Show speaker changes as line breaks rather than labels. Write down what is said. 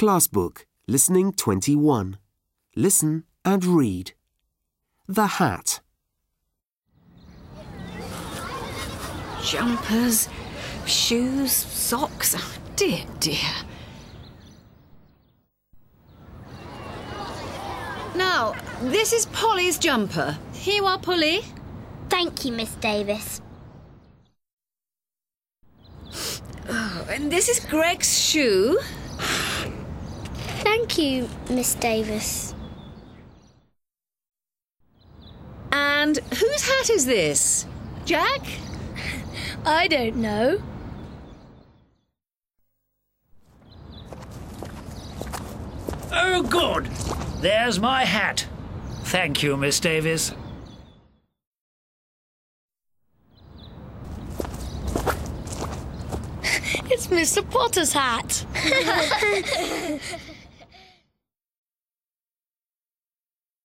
Class Book, Listening 21. Listen and read. The Hat.
Jumpers, shoes, socks. Oh, dear, dear. Now, this is Polly's jumper. Here you are, Polly.
Thank you, Miss Davis.
Oh, and this is Greg's shoe.
Thank you, Miss Davis.
And whose hat is this? Jack?
I don't know.
Oh, good. There's my hat. Thank you, Miss Davis.
It's Mr. Potter's hat.